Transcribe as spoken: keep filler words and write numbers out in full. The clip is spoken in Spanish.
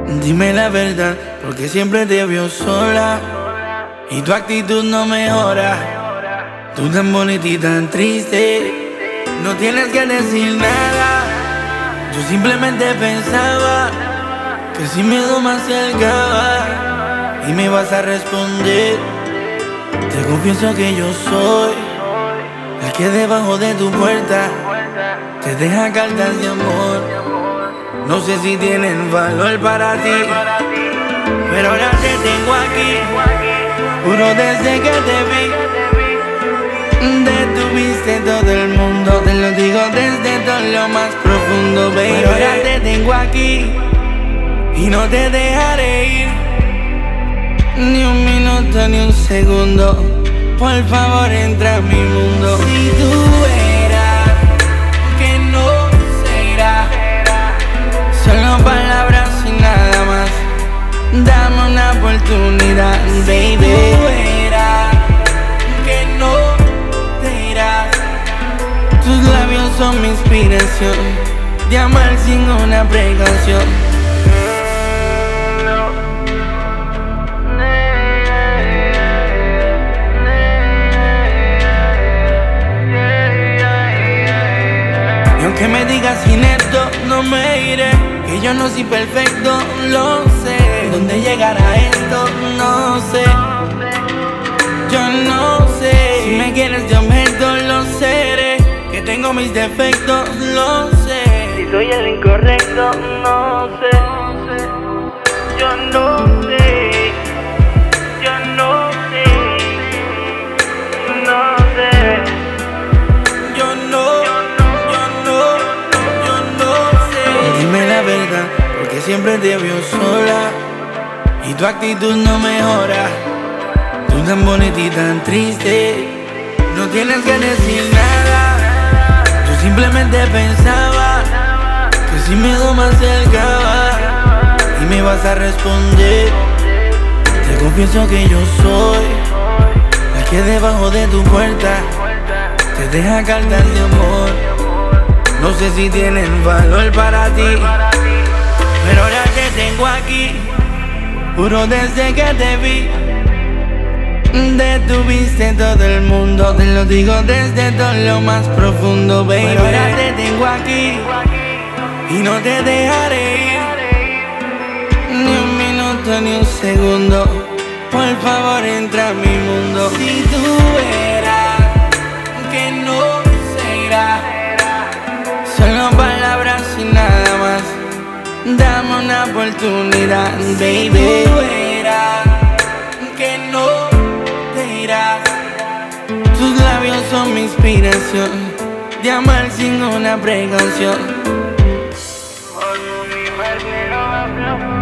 Dime la verdad, porque siempre te veo sola y tu actitud no mejora. Tú tan bonita y tan triste, no tienes que decir nada. Yo simplemente pensaba que si me me acercaba y me vas a responder. Te confieso que yo soy el que debajo de tu puerta te deja cartas de amor. No sé si tienen valor para ti, pero ahora te tengo aquí. Juro desde que te vi, detuviste todo el mundo. Te lo digo desde todo lo más profundo, baby. Pero ahora te tengo aquí y no te dejaré ir, ni un minuto, ni un segundo. Por favor, entra a mi mundo. Si tú eras que no será, solo palabras y nada más. Dame una oportunidad, baby. Si tú eras que no te irás, tus labios son mi inspiración de amar sin una precaución. Que me digas sin esto no me iré, que yo no soy perfecto, lo sé. ¿Dónde llegará esto? No sé. Yo no sé. Si me quieres de objeto lo seré, que tengo mis defectos, lo sé. Si soy el incorrecto, no sé. Yo no sé. Yo no sé. No sé. Yo no. Dime la verdad, porque siempre te veo sola y tu actitud no mejora. Tú tan bonita y tan triste, no tienes que decir nada. Yo simplemente pensaba que si me me acercaba y me vas a responder. Te confieso que yo soy el que debajo de tu puerta te deja cartas de amor. No sé si tienen valor para ti, pero ahora te tengo aquí. Juro desde que te vi, detuviste todo el mundo. Te lo digo desde todo lo más profundo, baby. Pero ahora te tengo aquí y no te dejaré ir, ni un minuto, ni un segundo. Por favor, entra a mi mundo. Si tú eras que no será, solo palabras y nada más. Dame una oportunidad, baby. Si tú eras que no te irás, tus labios son mi inspiración de amar sin una precaución.